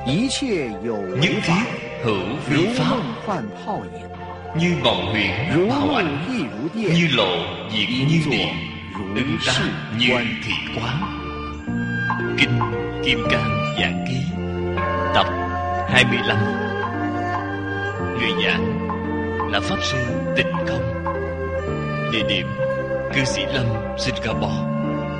nhất thiết hữu vi pháp, như ngọn huyễn bảo ảnh, như lộ diệt như điện, ứng tác như thị quán. Kinh Kim Cang Giảng Ký, tập 25. Người giảng là Pháp Sư Tịnh Không. Địa điểm Cư Sĩ Lâm, Singapore.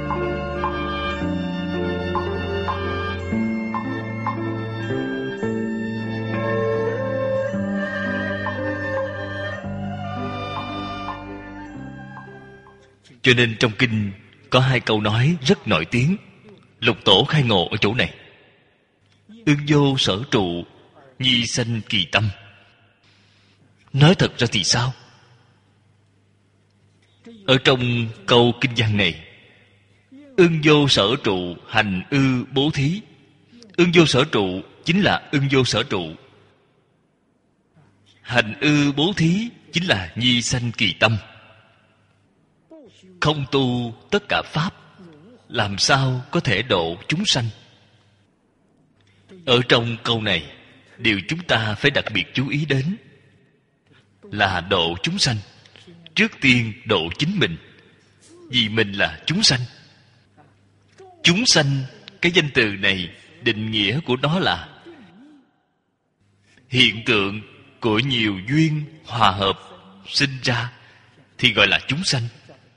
Cho nên trong kinh có hai câu nói rất nổi tiếng. Lục Tổ khai ngộ ở chỗ này: ưng vô sở trụ, nhi sanh kỳ tâm. Nói thật ra thì sao? Ở trong câu kinh văn này, ưng vô sở trụ, hành ư bố thí. Ưng vô sở trụ chính là ưng vô sở trụ, hành ư bố thí chính là nhi sanh kỳ tâm. Không tu tất cả pháp, làm sao có thể độ chúng sanh? Ở trong câu này, điều chúng ta phải đặc biệt chú ý đến là độ chúng sanh. Trước tiên độ chính mình, vì mình là chúng sanh. Chúng sanh, cái danh từ này định nghĩa của nó là hiện tượng của nhiều duyên hòa hợp sinh ra, thì gọi là chúng sanh.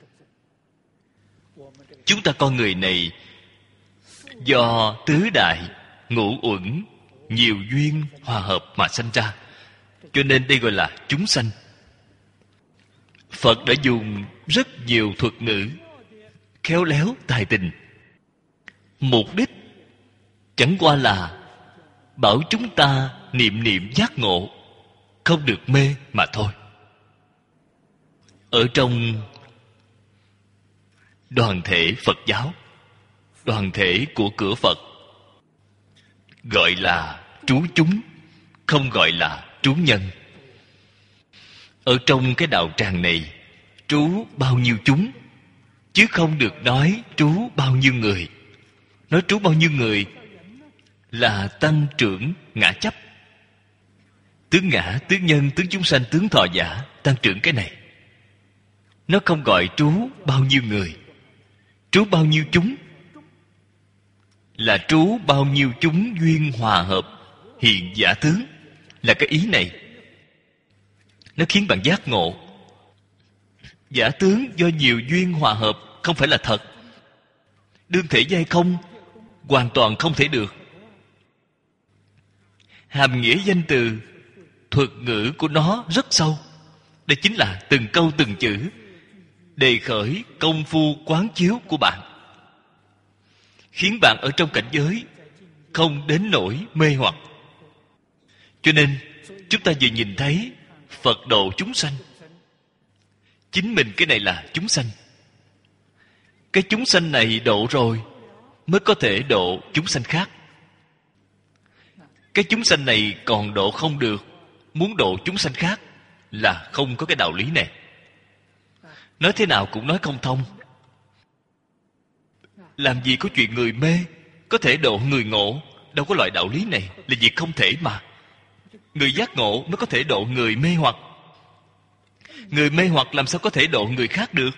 Chúng ta con người này do tứ đại ngũ uẩn nhiều duyên hòa hợp mà sanh ra, cho nên đây gọi là chúng sanh. Phật đã dùng rất nhiều thuật ngữ khéo léo tài tình, mục đích chẳng qua là bảo chúng ta niệm niệm giác ngộ, không được mê mà thôi. Ở trong đoàn thể Phật giáo, đoàn thể của cửa Phật, gọi là trú chúng, không gọi là trú nhân. Ở trong cái đạo tràng này, trú bao nhiêu chúng, chứ không được nói trú bao nhiêu người. Nói trú bao nhiêu người là tăng trưởng ngã chấp. Tướng ngã, tướng nhân, tướng chúng sanh, tướng thọ giả, tăng trưởng cái này. Nó không gọi trú bao nhiêu người. Trú bao nhiêu chúng là trú bao nhiêu chúng duyên hòa hợp hiện giả tướng, là cái ý này. Nó khiến bạn giác ngộ. Giả tướng do nhiều duyên hòa hợp không phải là thật. Đương thể giai không, hoàn toàn không thể được. Hàm nghĩa danh từ, thuật ngữ của nó rất sâu. Đây chính là từng câu từng chữ đề khởi công phu quán chiếu của bạn, khiến bạn ở trong cảnh giới không đến nỗi mê hoặc. Cho nên chúng ta vừa nhìn thấy Phật độ chúng sanh, chính mình cái này là chúng sanh. Cái chúng sanh này độ rồi mới có thể độ chúng sanh khác. Cái chúng sanh này còn độ không được, muốn độ chúng sanh khác là không có cái đạo lý này. Nói thế nào cũng nói không thông. Làm gì có chuyện người mê có thể độ người ngộ? Đâu có loại đạo lý này, là việc không thể mà. Người giác ngộ mới có thể độ người mê hoặc. Người mê hoặc làm sao có thể độ người khác được?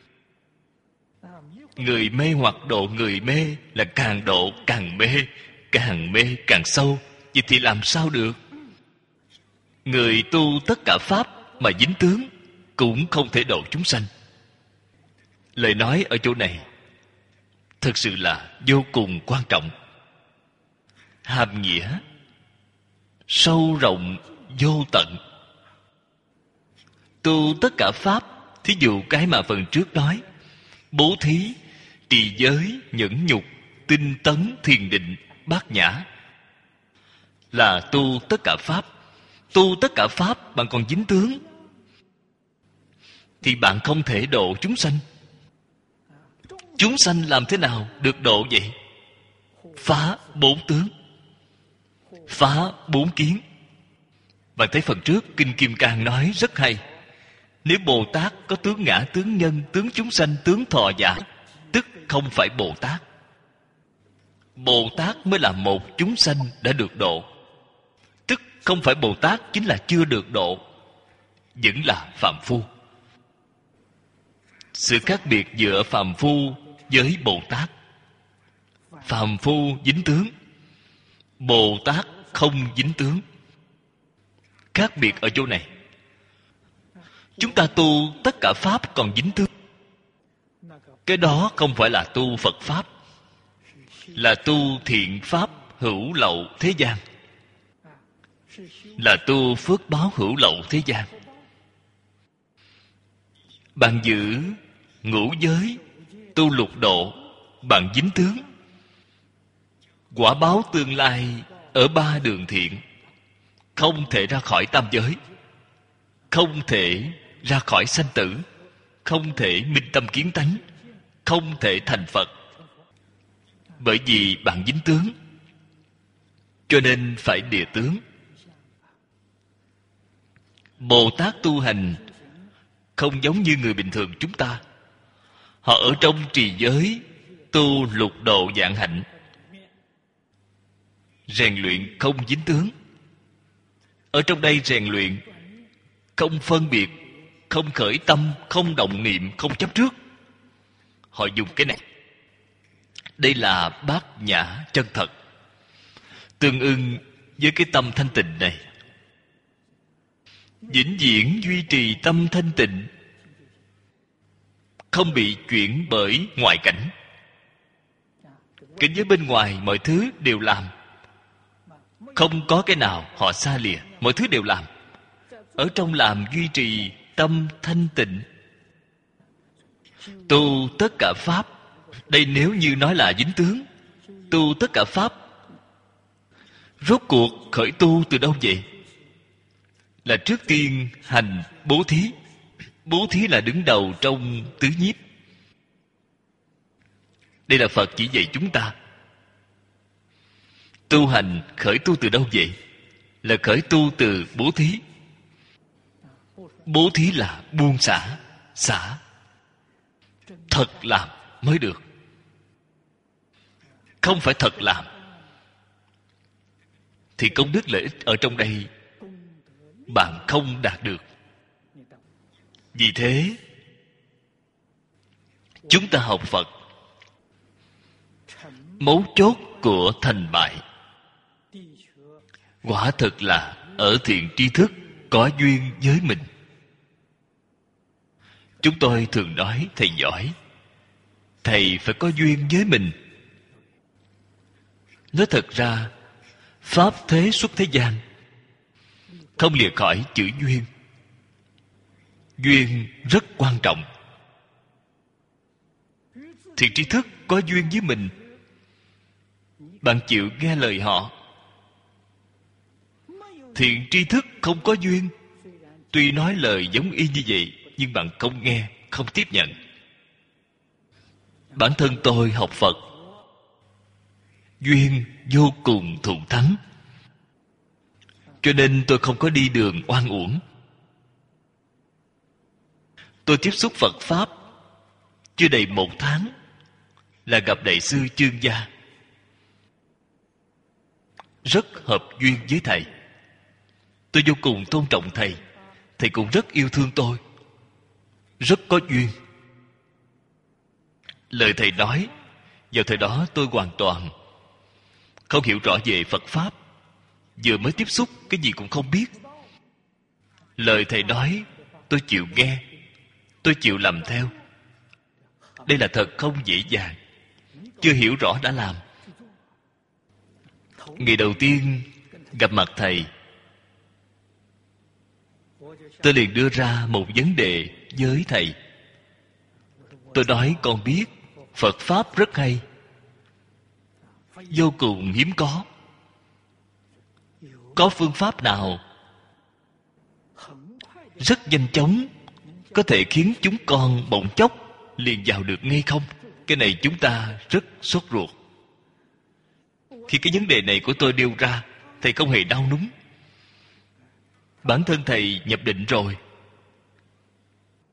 Người mê hoặc độ người mê là càng độ càng mê càng sâu. Vậy thì làm sao được? Người tu tất cả pháp mà dính tướng cũng không thể độ chúng sanh. Lời nói ở chỗ này thực sự là vô cùng quan trọng. Hàm nghĩa sâu rộng vô tận. Tu tất cả pháp, thí dụ cái mà phần trước nói, bố thí, trì giới, nhẫn nhục, tinh tấn, thiền định, bát nhã, là tu tất cả pháp. Tu tất cả pháp bạn còn dính tướng thì bạn không thể độ chúng sanh. Chúng sanh làm thế nào được độ vậy? Phá bốn tướng, phá bốn kiến. Bạn thấy phần trước Kinh Kim Cang nói rất hay. Nếu Bồ Tát có tướng ngã, tướng nhân, tướng chúng sanh, tướng thọ giả, tức không phải Bồ Tát. Bồ Tát mới là một chúng sanh đã được độ. Tức không phải Bồ Tát chính là chưa được độ, vẫn là phàm phu. Sự khác biệt giữa phàm phu với Bồ Tát: phàm phu dính tướng, Bồ Tát không dính tướng. Khác biệt ở chỗ này. Chúng ta tu tất cả pháp còn dính tướng, cái đó không phải là tu Phật Pháp, là tu thiện pháp hữu lậu thế gian, là tu phước báo hữu lậu thế gian. Bạn giữ ngũ giới, tu lục độ, bạn dính tướng. Quả báo tương lai ở ba đường thiện, không thể ra khỏi tam giới, không thể ra khỏi sanh tử, không thể minh tâm kiến tánh, không thể thành Phật. Bởi vì bạn dính tướng, cho nên phải địa tướng. Bồ Tát tu hành không giống như người bình thường chúng ta. Họ ở trong trì giới tu lục độ vạn hạnh, rèn luyện không dính tướng. Ở trong đây rèn luyện không phân biệt, không khởi tâm, không động niệm, không chấp trước. Họ dùng cái này. Đây là bát nhã chân thật, tương ưng với cái tâm thanh tịnh này. Vĩnh viễn duy trì tâm thanh tịnh, không bị chuyển bởi ngoại cảnh. Cảnh giới bên ngoài mọi thứ đều làm, không có cái nào họ xa lìa, mọi thứ đều làm. Ở trong làm duy trì tâm thanh tịnh. Tu tất cả pháp, đây nếu như nói là dính tướng. Tu tất cả pháp, rốt cuộc khởi tu từ đâu vậy? Là trước tiên hành bố thí. Bố thí là đứng đầu trong tứ nhiếp. Đây là Phật chỉ dạy chúng ta. Tu hành khởi tu từ đâu vậy? Là khởi tu từ bố thí. Bố thí là buông xả, xả. Thật làm mới được. Không phải thật làm thì công đức lợi ích ở trong đây bạn không đạt được. Vì thế chúng ta học Phật, mấu chốt của thành bại quả thực là ở thiện tri thức có duyên với mình. Chúng tôi thường nói thầy giỏi, thầy phải có duyên với mình. Nói thật ra pháp thế xuất thế gian không lìa khỏi chữ duyên. Duyên rất quan trọng. Thiện tri thức có duyên với mình, bạn chịu nghe lời họ. Thiện tri thức không có duyên, tuy nói lời giống y như vậy, nhưng bạn không nghe, không tiếp nhận. Bản thân tôi học Phật, duyên vô cùng thù thắng, cho nên tôi không có đi đường oan uổng. Tôi tiếp xúc Phật Pháp chưa đầy 1 tháng là gặp Đại sư Chương Gia. Rất hợp duyên với thầy. Tôi vô cùng tôn trọng thầy. Thầy cũng rất yêu thương tôi. Rất có duyên. Lời thầy nói, vào thời đó tôi hoàn toàn không hiểu rõ về Phật Pháp. Vừa mới tiếp xúc, cái gì cũng không biết. Lời thầy nói, tôi chịu nghe, tôi chịu làm theo. Đây là thật không dễ dàng. Chưa hiểu rõ đã làm. Ngày đầu tiên gặp mặt thầy, tôi liền đưa ra một vấn đề với thầy. Tôi nói con biết Phật Pháp rất hay, vô cùng hiếm có. Có phương pháp nào rất nhanh chóng có thể khiến chúng con bỗng chốc liền vào được ngay không? Cái này chúng ta rất sốt ruột. Khi cái vấn đề này của tôi nêu ra, thầy không hề đau núng. Bản thân thầy nhập định rồi.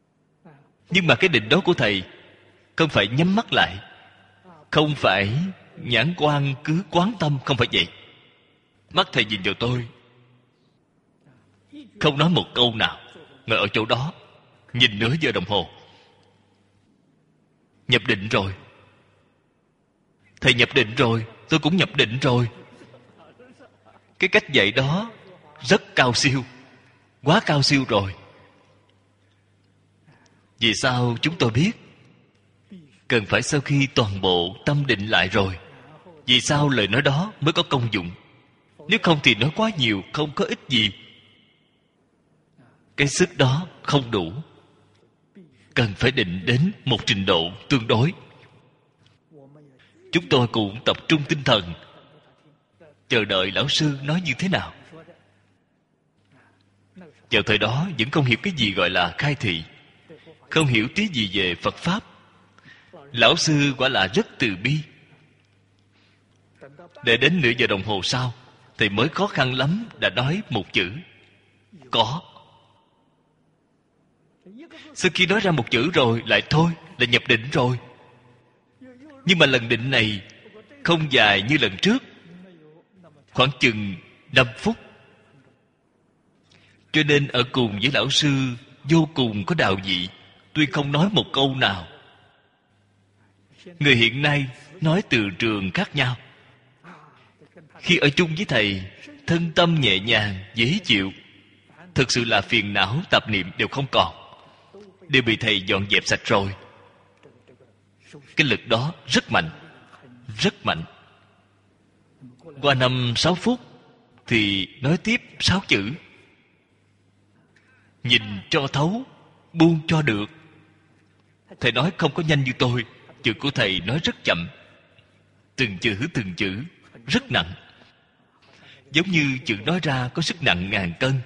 Nhưng mà cái định đó của thầy không phải nhắm mắt lại, không phải nhãn quan cứ quán tâm, không phải vậy. Mắt thầy nhìn vào tôi, không nói một câu nào, ngồi ở chỗ đó nhìn nửa giờ đồng hồ. Nhập định rồi. Thầy nhập định rồi, tôi cũng nhập định rồi. Cái cách dạy đó rất cao siêu, quá cao siêu rồi. Vì sao chúng tôi biết? Cần phải sau khi toàn bộ tâm định lại rồi. Vì sao lời nói đó mới có công dụng? Nếu không thì nói quá nhiều, không có ích gì. Cái sức đó không đủ. Cần phải định đến một trình độ tương đối. Chúng tôi cũng tập trung tinh thần, chờ đợi lão sư nói như thế nào. Vào thời đó vẫn không hiểu cái gì gọi là khai thị, không hiểu tí gì về Phật Pháp. Lão sư quả là rất từ bi. Để đến nửa giờ đồng hồ sau, thầy mới khó khăn lắm đã nói một chữ có. Sau khi nói ra một chữ rồi lại thôi, là nhập định rồi. Nhưng mà lần định này không dài như lần trước, khoảng chừng 5 phút. Cho nên ở cùng với lão sư vô cùng có đạo vị. Tuy không nói một câu nào. Người hiện nay nói từ trường khác nhau. Khi ở chung với thầy, thân tâm nhẹ nhàng, dễ chịu. Thực sự là phiền não, tạp niệm đều không còn, đều bị thầy dọn dẹp sạch rồi. Cái lực đó rất mạnh, rất mạnh. Qua 5-6 phút thì nói tiếp 6 chữ. Nhìn cho thấu, buông cho được. Thầy nói không có nhanh như tôi. Chữ của thầy nói rất chậm, từng chữ rất nặng. Giống như chữ nói ra có sức nặng ngàn cân.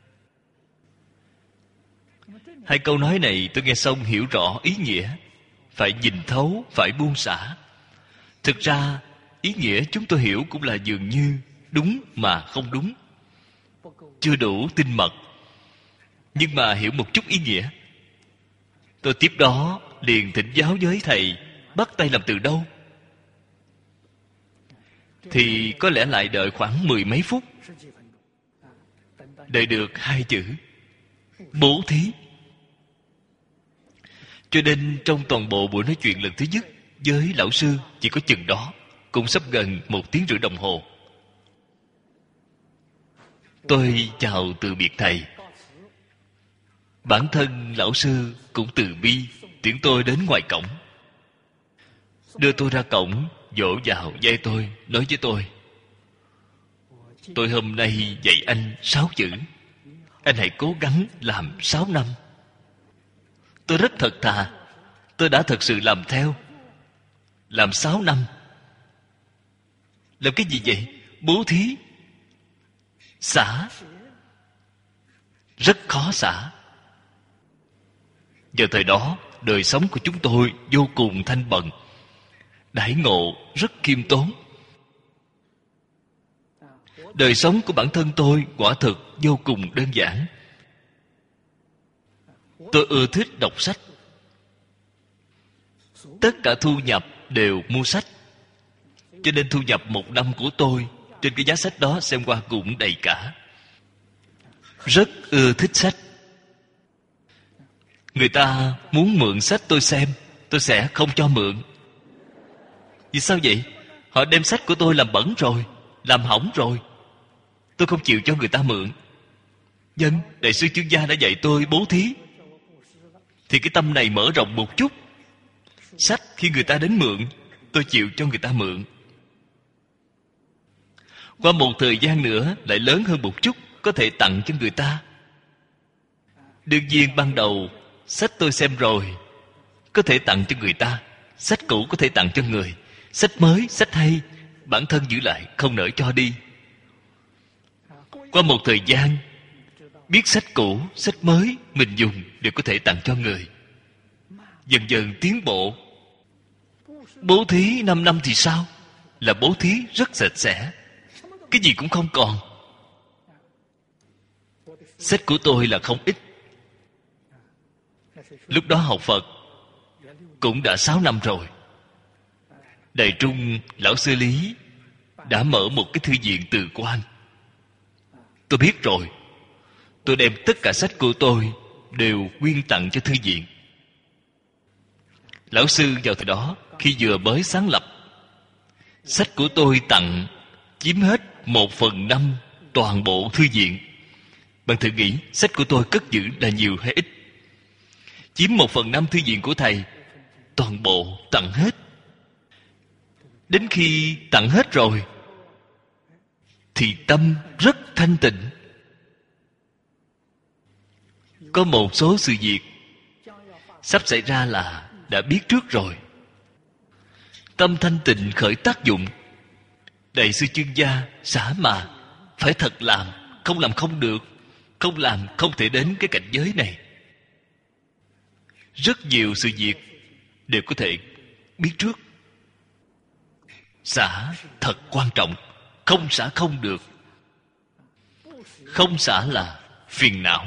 Hai câu nói này tôi nghe xong hiểu rõ ý nghĩa. Phải nhìn thấu, phải buông xả. Thực ra ý nghĩa chúng tôi hiểu cũng là dường như đúng mà không đúng, chưa đủ tinh mật. Nhưng mà hiểu một chút ý nghĩa. Tôi tiếp đó liền thỉnh giáo với thầy bắt tay làm từ đâu. Thì có lẽ lại đợi khoảng 10 mấy phút. Đợi được 2 chữ bố thí. Cho nên trong toàn bộ buổi nói chuyện lần thứ nhất với lão sư chỉ có chừng đó, cũng sắp gần 1 tiếng rưỡi đồng hồ. Tôi chào từ biệt thầy. Bản thân lão sư cũng từ bi tiễn tôi đến ngoài cổng, đưa tôi ra cổng, vỗ vào vai tôi, nói với tôi hôm nay dạy anh 6 chữ, anh hãy cố gắng làm 6 năm. Tôi rất thật thà, tôi đã thật sự làm theo. Làm 6 năm. Làm cái gì vậy? Bố thí. Xả. Rất khó xả. Vào thời đó, đời sống của chúng tôi vô cùng thanh bần, đãi ngộ rất khiêm tốn. Đời sống của bản thân tôi quả thực vô cùng đơn giản. Tôi ưa thích đọc sách. Tất cả thu nhập đều mua sách. Cho nên thu nhập 1 năm của tôi trên cái giá sách đó xem qua cũng đầy cả. Rất ưa thích sách. Người ta muốn mượn sách tôi xem, tôi sẽ không cho mượn. Vì sao vậy? Họ đem sách của tôi làm bẩn rồi, làm hỏng rồi. Tôi không chịu cho người ta mượn. Dân, đại sư Chương Gia đã dạy tôi bố thí, thì cái tâm này mở rộng một chút. Sách khi người ta đến mượn, tôi chịu cho người ta mượn. Qua một thời gian nữa lại lớn hơn một chút, có thể tặng cho người ta. Đương nhiên ban đầu sách tôi xem rồi, có thể tặng cho người ta. Sách cũ có thể tặng cho người. Sách mới, sách hay, bản thân giữ lại, không nỡ cho đi. Qua một thời gian, biết sách cũ, sách mới mình dùng đều có thể tặng cho người. Dần dần tiến bộ. Bố thí 5 năm thì sao? Là bố thí rất sạch sẽ, cái gì cũng không còn. Sách của tôi là không ít. Lúc đó học Phật cũng đã 6 năm rồi. Đài Trung lão sư Lý đã mở một cái thư viện Từ Quan. Tôi biết rồi. Tôi đem tất cả sách của tôi đều quyên tặng cho thư viện. Lão sư vào thời đó, khi vừa mới sáng lập, sách của tôi tặng chiếm hết 1/5 toàn bộ thư viện. Bạn thử nghĩ, sách của tôi cất giữ là nhiều hay ít? Chiếm 1/5 thư viện của thầy, toàn bộ tặng hết. Đến khi tặng hết rồi thì tâm rất thanh tịnh. Có một số sự việc sắp xảy ra là đã biết trước rồi. Tâm thanh tịnh khởi tác dụng. Đại sư Chương Gia xả mà phải thật làm, không làm không được, không làm không thể đến cái cảnh giới này. Rất nhiều sự việc đều có thể biết trước. Xả thật quan trọng. Không xả không được. Không xả là phiền não.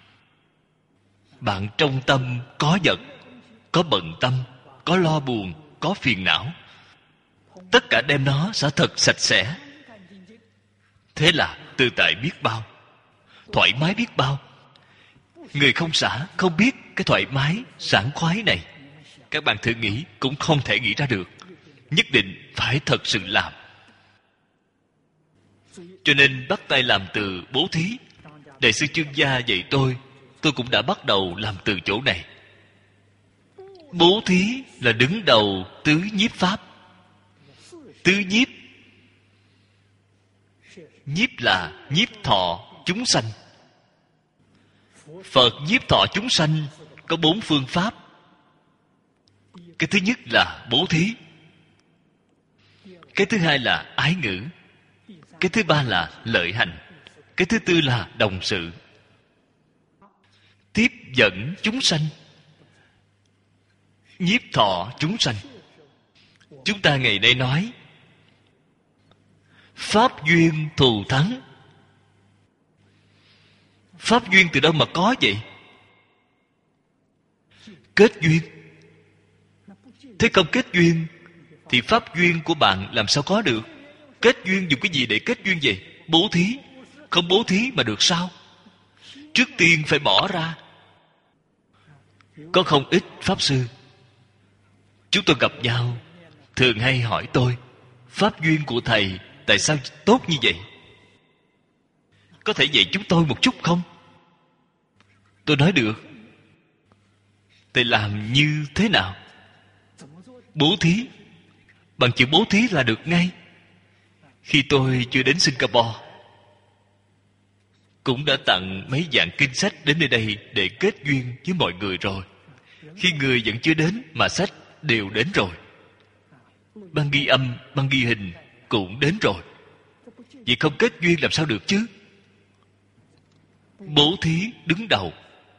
Bạn trong tâm có vật, có bận tâm, có lo buồn, có phiền não, tất cả đem nó xả thật sạch sẽ. Thế là tự tại biết bao, thoải mái biết bao. Người không xả không biết cái thoải mái sảng khoái này. Các bạn thử nghĩ cũng không thể nghĩ ra được. Nhất định phải thật sự làm. Cho nên bắt tay làm từ bố thí. Đại sư Chương Gia dạy tôi cũng đã bắt đầu làm từ chỗ này. Bố thí là đứng đầu tứ nhiếp pháp. Tứ nhiếp, nhiếp là nhiếp thọ chúng sanh. Phật nhiếp thọ chúng sanh có 4 phương pháp. Cái thứ nhất là bố thí. Cái thứ hai là ái ngữ. Cái thứ ba là lợi hành. Cái thứ tư là đồng sự. Tiếp dẫn chúng sanh, nhiếp thọ chúng sanh. Chúng ta ngày nay nói pháp duyên thù thắng. Pháp duyên từ đâu mà có vậy? Kết duyên. Thế không kết duyên thì pháp duyên của bạn làm sao có được? Kết duyên dùng cái gì để kết duyên vậy? Bố thí. Không bố thí mà được sao? Trước tiên phải bỏ ra. Có không ít pháp sư, chúng tôi gặp nhau, thường hay hỏi tôi, pháp duyên của thầy tại sao tốt như vậy? Có thể dạy chúng tôi một chút không? Tôi nói được. Thầy làm như thế nào? Bố thí. Bằng chữ bố thí là được ngay. Khi tôi chưa đến Singapore, cũng đã tặng mấy dạng kinh sách đến nơi đây để kết duyên với mọi người rồi. Khi người vẫn chưa đến mà sách đều đến rồi. Băng ghi âm, băng ghi hình cũng đến rồi. Vậy không kết duyên làm sao được chứ? Bố thí đứng đầu.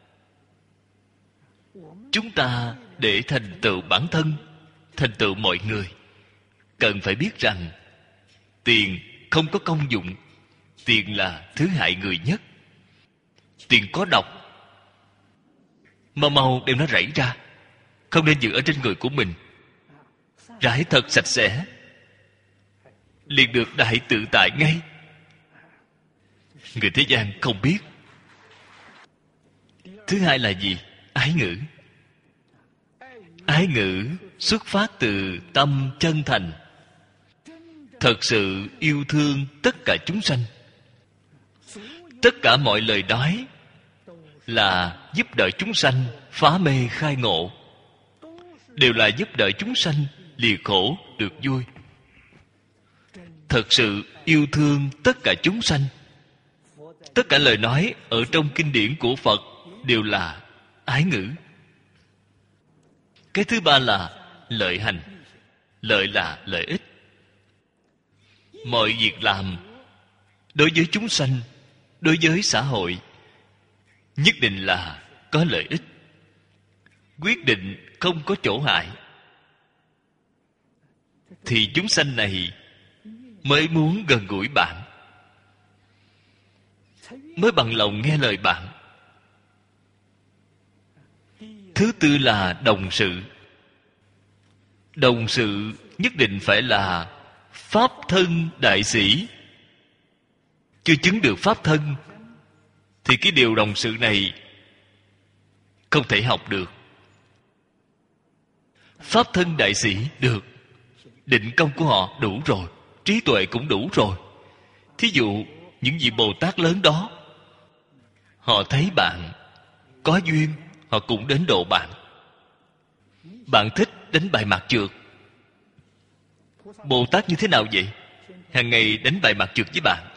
Chúng ta để thành tựu bản thân, thành tựu mọi người, cần phải biết rằng tiền không có công dụng. Tiền là thứ hại người nhất. Tiền có độc. Mau mau đem nó rảy ra. Không nên giữ ở trên người của mình. Rải thật sạch sẽ, liền được đại tự tại ngay. Người thế gian không biết. Thứ hai là gì? Ái ngữ. Ái ngữ xuất phát từ tâm chân thành, thật sự yêu thương tất cả chúng sanh. Tất cả mọi lời nói là giúp đỡ chúng sanh phá mê khai ngộ, đều là giúp đỡ chúng sanh lìa khổ được vui. Thật sự yêu thương tất cả chúng sanh. Tất cả lời nói ở trong kinh điển của Phật đều là ái ngữ. Cái thứ ba là lợi hành. Lợi là lợi ích. Mọi việc làm đối với chúng sanh, đối với xã hội, nhất định là có lợi ích. Quyết định không có chỗ hại, thì chúng sanh này mới muốn gần gũi bạn, mới bằng lòng nghe lời bạn. Thứ tư là đồng sự. Đồng sự nhất định phải là pháp thân đại sĩ. Chưa chứng được pháp thân thì cái điều đồng sự này không thể học được. Pháp thân đại sĩ được, định công của họ đủ rồi, trí tuệ cũng đủ rồi. Thí dụ những vị Bồ Tát lớn đó, họ thấy bạn có duyên, họ cũng đến độ bạn. Bạn thích đánh bài mạc trượt, Bồ Tát như thế nào vậy? Hàng ngày đánh bài mạc trượt với bạn.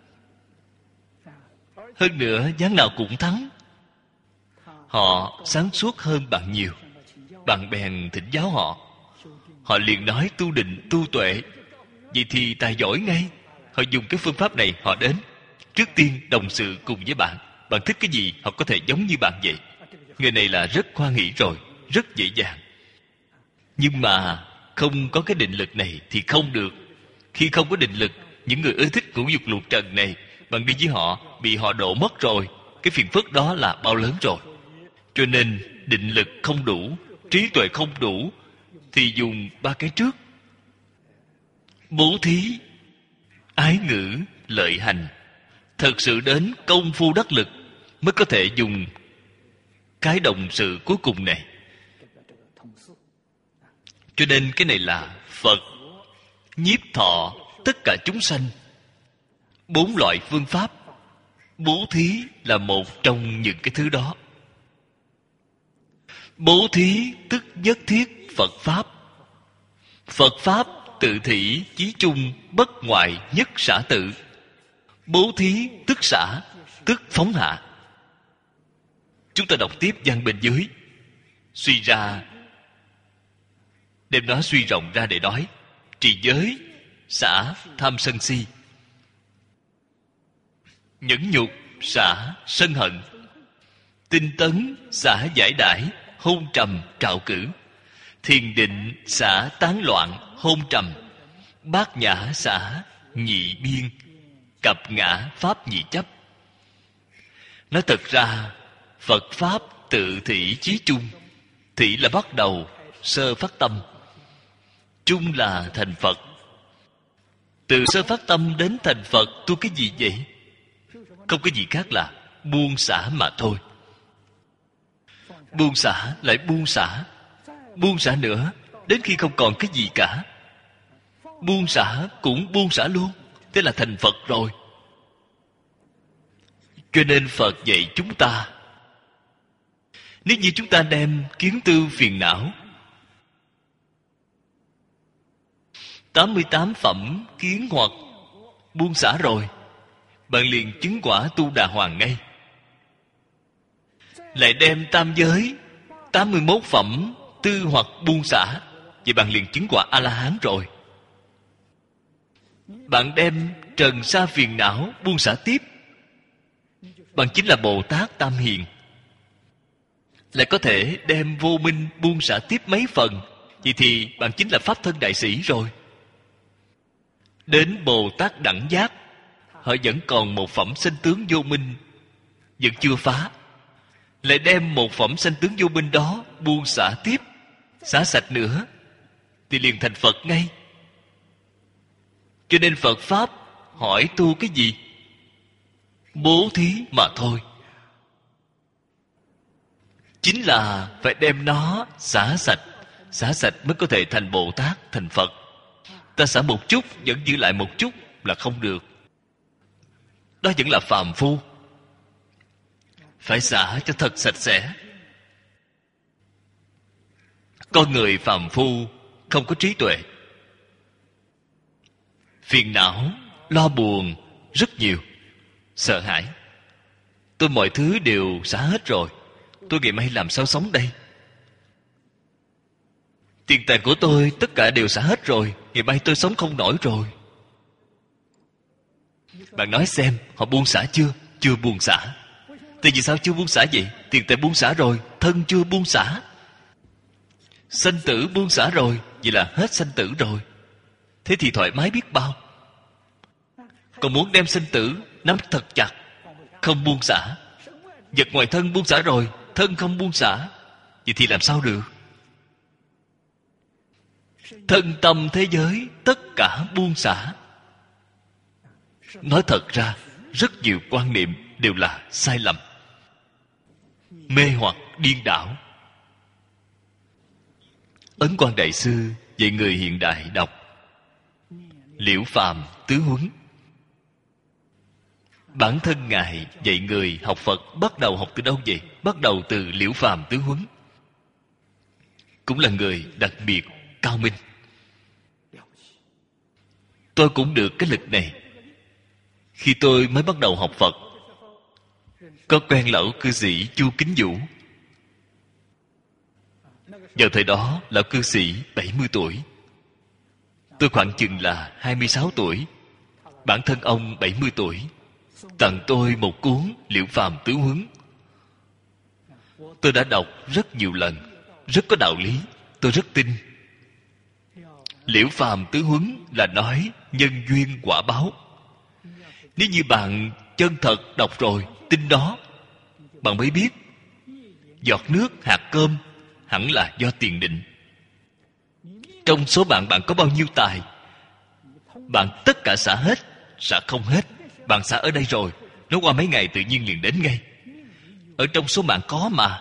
Hơn nữa ván nào cũng thắng. Họ sáng suốt hơn bạn nhiều. Bạn bèn thỉnh giáo họ, họ liền nói tu định tu tuệ. Vậy thì tài giỏi ngay. Họ dùng cái phương pháp này, họ đến trước tiên đồng sự cùng với bạn. Bạn thích cái gì họ có thể giống như bạn vậy. Người này là rất hoan hỷ rồi, rất dễ dàng. Nhưng mà không có cái định lực này thì không được. Khi không có định lực, những người ưa thích ngũ dục lục trần này, bạn đi với họ, bị họ độ mất rồi. Cái phiền phức đó là bao lớn rồi. Cho nên định lực không đủ, trí tuệ không đủ, thì dùng ba cái trước: bố thí, ái ngữ, lợi hành. Thật sự đến công phu đắc lực mới có thể dùng cái đồng sự cuối cùng này. Cho nên cái này là Phật nhiếp thọ tất cả chúng sanh. 4 loại phương pháp, bố thí là một trong những cái thứ đó. Bố thí tức nhất thiết Phật Pháp. Phật Pháp tự thị chí chung, bất ngoại nhất xả tự. Bố thí tức xả, tức phóng hạ. Chúng ta đọc tiếp văn bên dưới. Suy ra, đem nó suy rộng ra để nói: trì giới, xả tham sân si, nhẫn nhục, xả sân hận, tinh tấn, xả giải đãi, hôn trầm trạo cử, thiền định, xả tán loạn, hôn trầm, bát nhã, xả nhị biên, cập ngã, pháp nhị chấp. Nói thật ra, Phật Pháp tự thị chí chung. Thị là bắt đầu, sơ phát tâm. Chung là thành Phật. Từ sơ phát tâm đến thành Phật tu cái gì vậy? Không có gì khác là buông xả mà thôi. Buông xả lại buông xả, buông xả nữa đến khi không còn cái gì cả. Buông xả cũng buông xả luôn. Thế là thành Phật rồi. Cho nên Phật dạy chúng ta, nếu như chúng ta đem kiến tư phiền não 88 phẩm kiến hoặc buông xả rồi, bạn liền chứng quả Tu Đà Hoàng ngay. Lại đem tam giới 81 phẩm tư hoặc buông xả, vậy bạn liền chứng quả A-la-hán rồi. Bạn đem trần sa phiền não buông xả tiếp, bạn chính là Bồ Tát Tam Hiền. Lại có thể đem vô minh buông xả tiếp mấy phần, vậy thì bạn chính là Pháp Thân Đại Sĩ rồi. Đến Bồ Tát Đẳng Giác, họ vẫn còn một phẩm sanh tướng vô minh vẫn chưa phá. Lại đem một phẩm sanh tướng vô minh đó buông xả tiếp, xả sạch nữa, thì liền thành Phật ngay. Cho nên Phật Pháp hỏi tu cái gì? Bố thí mà thôi. Chính là phải đem nó xả sạch mới có thể thành Bồ Tát, thành Phật. Ta xả một chút, vẫn giữ lại một chút là không được. Đó vẫn là phàm phu. Phải xả cho thật sạch sẽ. Con người phàm phu không có trí tuệ, phiền não, lo buồn rất nhiều, sợ hãi. Tôi mọi thứ đều xả hết rồi, tôi ngày mai làm sao sống đây? Tiền tài của tôi tất cả đều xả hết rồi, ngày mai tôi sống không nổi rồi. Bạn nói xem, họ buông xả chưa? Chưa buông xả. Tại vì sao chưa buông xả vậy? Tiền tài buông xả rồi, thân chưa buông xả. Sanh tử buông xả rồi, vậy là hết sanh tử rồi. Thế thì thoải mái biết bao. Còn muốn đem sanh tử nắm thật chặt, không buông xả. Vật ngoài thân buông xả rồi, thân không buông xả, vậy thì làm sao được? thân tâm thế giới tất cả buông xả. Nói thật ra, rất nhiều quan niệm đều là sai lầm, mê hoặc điên đảo. Ấn Quang Đại Sư dạy người hiện đại đọc Liễu Phàm Tứ Huấn. Bản thân Ngài dạy người học Phật bắt đầu học từ đâu vậy? Bắt đầu từ Liễu Phàm Tứ Huấn. Cũng là người đặc biệt cao minh. Tôi cũng được cái lực này. Khi tôi mới bắt đầu học Phật, có quen lão cư sĩ Chu Kính Vũ. Vào thời đó, lão cư sĩ 70 tuổi. Tôi khoảng chừng là 26 tuổi. Bản thân ông 70 tuổi, tặng tôi một cuốn Liễu Phàm Tứ Huấn. Tôi đã đọc rất nhiều lần, rất có đạo lý, tôi rất tin. Liễu Phàm Tứ Huấn là nói nhân duyên quả báo. Nếu như bạn chân thật đọc rồi, tin đó, bạn mới biết giọt nước hạt cơm hẳn là do tiền định. Trong số bạn có bao nhiêu tài, bạn tất cả xả hết, xả không hết. Bạn xả ở đây rồi, nó qua mấy ngày tự nhiên liền đến ngay. Ở trong số bạn có mà.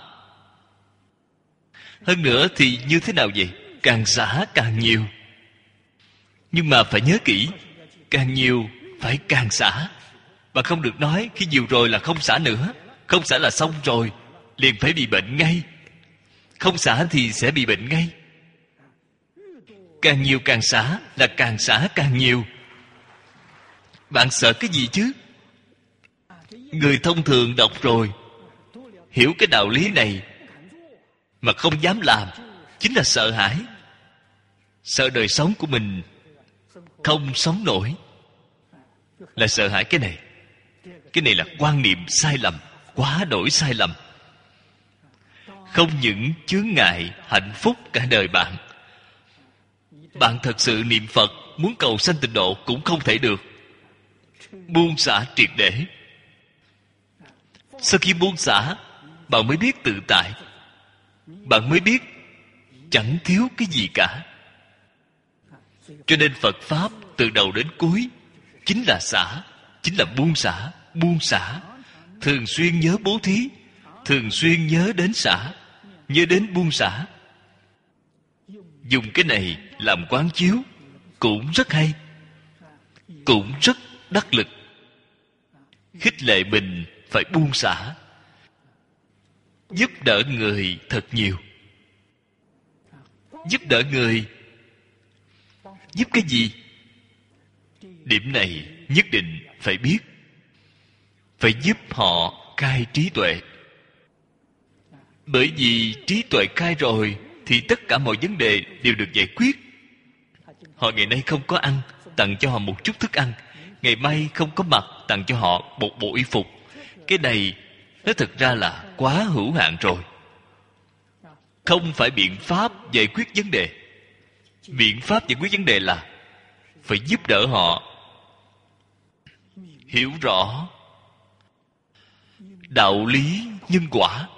Hơn nữa thì như thế nào vậy? Càng xả càng nhiều. Nhưng mà phải nhớ kỹ, càng nhiều phải càng xả. Bạn không được nói khi nhiều rồi là không xả nữa. Không xả là xong rồi, liền phải bị bệnh ngay. Không xả thì sẽ bị bệnh ngay. Càng nhiều càng xả là càng xả càng nhiều. Bạn sợ cái gì chứ? Người thông thường đọc rồi, hiểu cái đạo lý này mà không dám làm, chính là sợ hãi. Sợ đời sống của mình không sống nổi, là sợ hãi cái này. Cái này là quan niệm sai lầm, quá đổi sai lầm. Không những chướng ngại hạnh phúc cả đời bạn, bạn thật sự niệm Phật muốn cầu sanh tịnh độ cũng không thể được. Buông xả triệt để. Sau khi buông xả, bạn mới biết tự tại. Bạn mới biết chẳng thiếu cái gì cả. Cho nên Phật Pháp từ đầu đến cuối chính là xả, chính là buông xả, buông xả. Thường xuyên nhớ bố thí, thường xuyên nhớ đến xả, nhớ đến buông xả. Dùng cái này làm quán chiếu cũng rất hay, cũng rất đắc lực. Khích lệ mình phải buông xả, giúp đỡ người thật nhiều. Giúp đỡ người, giúp cái gì? Điểm này nhất định phải biết. Phải giúp họ khai trí tuệ. Bởi vì trí tuệ khai rồi thì tất cả mọi vấn đề đều được giải quyết. Họ ngày nay không có ăn, tặng cho họ một chút thức ăn. Ngày mai không có mặc, tặng cho họ một bộ y phục. Cái này nó thực ra là quá hữu hạn rồi. Không phải biện pháp giải quyết vấn đề. Biện pháp giải quyết vấn đề là phải giúp đỡ họ hiểu rõ đạo lý nhân quả.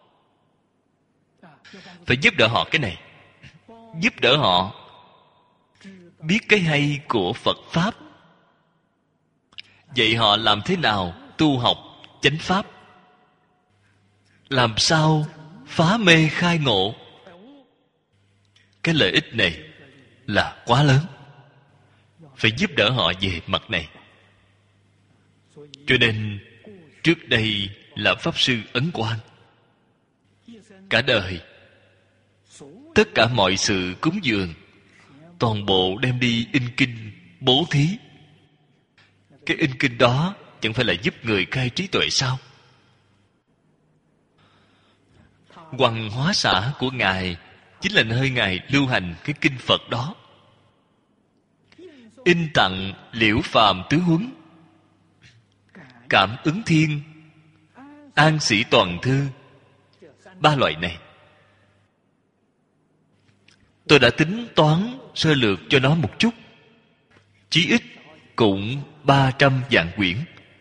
Phải giúp đỡ họ cái này. Giúp đỡ họ biết cái hay của Phật Pháp, dạy họ làm thế nào tu học chánh Pháp, làm sao phá mê khai ngộ. Cái lợi ích này là quá lớn. Phải giúp đỡ họ về mặt này. Cho nên trước đây là Pháp Sư Ấn Quang, cả đời tất cả mọi sự cúng dường toàn bộ đem đi in kinh bố thí. Cái in kinh đó chẳng phải là giúp người khai trí tuệ sao? Hoằng Hóa xã của Ngài chính là nơi Ngài lưu hành cái kinh Phật đó. In tặng Liễu Phàm Tứ Huấn, Cảm Ứng Thiên, An Sĩ Toàn Thư. 3 loại này tôi đã tính toán sơ lược cho nó một chút. Chí ít cũng 300 vạn quyển.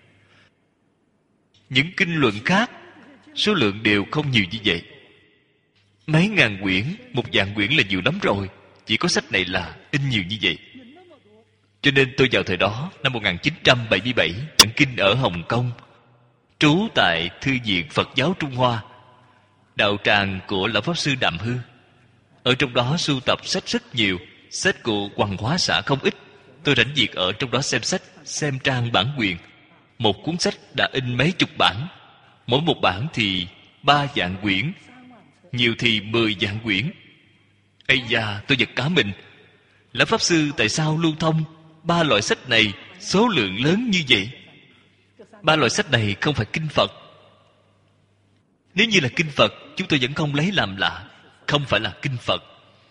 Những kinh luận khác số lượng đều không nhiều như vậy. Mấy ngàn quyển, 1 vạn quyển là nhiều lắm rồi. chỉ có sách này là in nhiều như vậy. Cho nên tôi vào thời đó, năm 1977, giảng kinh ở Hồng Kông, trú tại Thư viện Phật giáo Trung Hoa, đạo tràng của Lão Pháp Sư Đạm Hư. Ở trong đó sưu tập sách rất nhiều, sách của Hoàng Hóa Xã không ít. Tôi rảnh việc ở trong đó xem sách, xem trang bản quyền. Một cuốn sách đã in mấy chục bản, mỗi một bản thì 3 vạn quyển, nhiều thì 10 vạn quyển. Ây da, tôi giật cả mình. Lão Pháp Sư tại sao lưu thông 3 loại sách này số lượng lớn như vậy? 3 loại sách này không phải kinh Phật. Nếu như là kinh Phật, chúng tôi vẫn không lấy làm lạ. Không phải là kinh Phật.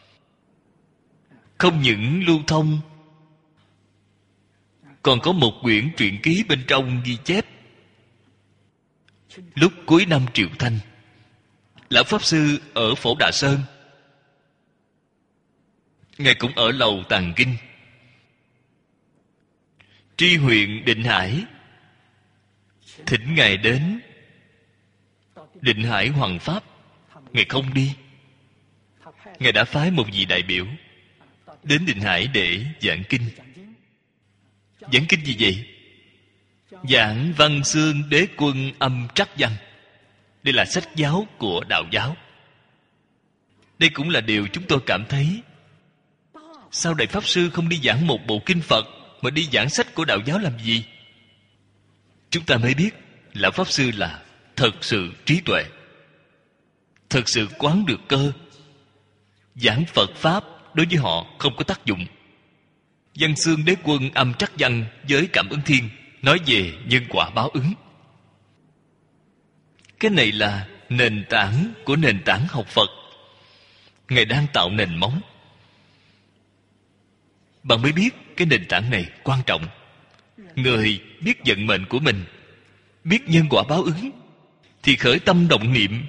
Không những lưu thông, còn có một quyển truyện ký bên trong ghi chép. Lúc cuối năm Triệu Thanh, Lão Pháp Sư ở Phổ Đà Sơn, Ngài cũng ở lầu tàng kinh. Tri huyện Định Hải thỉnh Ngài đến Định Hải Hoằng Pháp, Ngài không đi. Ngài đã phái một vị đại biểu đến Định Hải để giảng kinh. Giảng kinh gì vậy? Giảng Văn Xương Đế Quân Âm Trắc Văn. Đây là sách giáo của đạo giáo. Đây cũng là điều chúng tôi cảm thấy, sao Đại Pháp Sư không đi giảng một bộ kinh Phật mà đi giảng sách của đạo giáo làm gì? Chúng ta mới biết Lão Pháp Sư là thật sự trí tuệ, thật sự quán được cơ. Giảng Phật Pháp đối với họ không có tác dụng. Văn Xương Đế Quân Âm Trắc Văn với Cảm Ứng Thiên nói về nhân quả báo ứng. Cái này là nền tảng của nền tảng học Phật. Ngài đang tạo nền móng. Bạn mới biết cái nền tảng này quan trọng. Người biết vận mệnh của mình, biết nhân quả báo ứng, thì khởi tâm động niệm,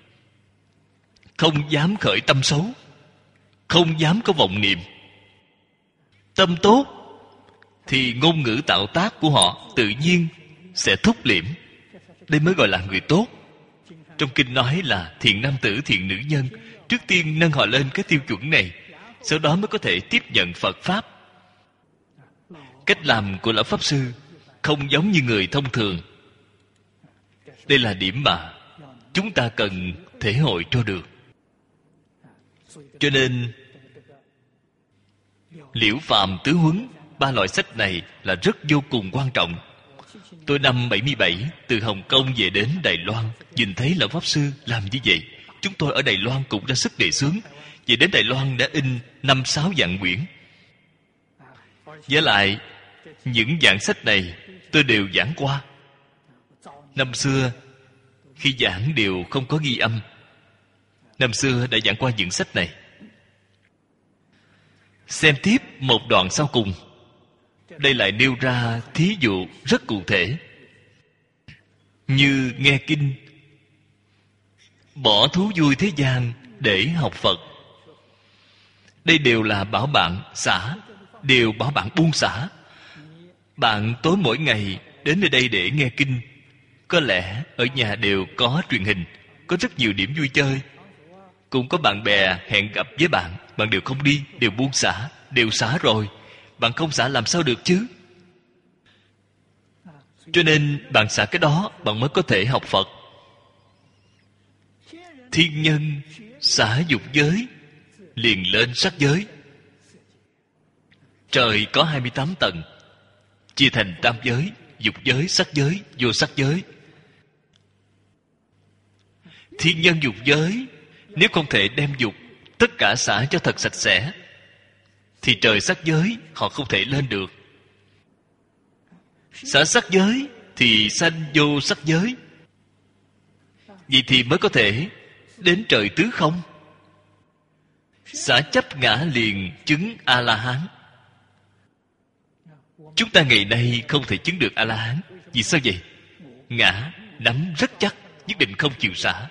không dám khởi tâm xấu, không dám có vọng niệm. Tâm tốt thì ngôn ngữ tạo tác của họ tự nhiên sẽ thúc liễm. Đây mới gọi là người tốt. Trong kinh nói là thiện nam tử, thiện nữ nhân. Trước tiên nâng họ lên cái tiêu chuẩn này, sau đó mới có thể tiếp nhận Phật Pháp. Cách làm của Lão Pháp Sư không giống như người thông thường. Đây là điểm mà chúng ta cần thể hội cho được. Cho nên Liễu Phàm Tứ Huấn, 3 loại sách này là rất vô cùng quan trọng. Tôi năm 77 từ Hồng Kông về đến Đài Loan, nhìn thấy Lão Pháp Sư làm như vậy. Chúng tôi ở Đài Loan cũng ra sức đề xướng. Về đến Đài Loan đã in 5-6 vạn quyển. Với lại những dạng sách này tôi đều giảng qua. Năm xưa khi giảng đều không có ghi âm. Năm xưa đã giảng qua những sách này. Xem tiếp một đoạn sau cùng. Đây lại nêu ra thí dụ rất cụ thể. Như nghe kinh, bỏ thú vui thế gian để học Phật. Đây đều là bảo bạn xả, đều bảo bạn buông xả. Bạn tối mỗi ngày đến nơi đây để nghe kinh. Có lẽ ở nhà đều có truyền hình, có rất nhiều điểm vui chơi. Cũng có bạn bè hẹn gặp với bạn, bạn đều không đi, đều buông xả, đều xả rồi. Bạn không xả làm sao được chứ? Cho nên bạn xả cái đó, bạn mới có thể học Phật. Thiên nhân xả dục giới, liền lên sắc giới. Trời có 28 tầng, chia thành tam giới: dục giới, sắc giới, vô sắc giới. Thiên nhân dục giới, nếu không thể đem dục tất cả xả cho thật sạch sẽ, thì trời sắc giới họ không thể lên được. Xả sắc giới thì sanh vô sắc giới. Vậy thì mới có thể đến trời tứ không. Xả chấp ngã liền chứng A-la-hán. Chúng ta ngày nay không thể chứng được A-la-hán. Vì sao vậy? Ngã nắm rất chắc, nhất định không chịu xả.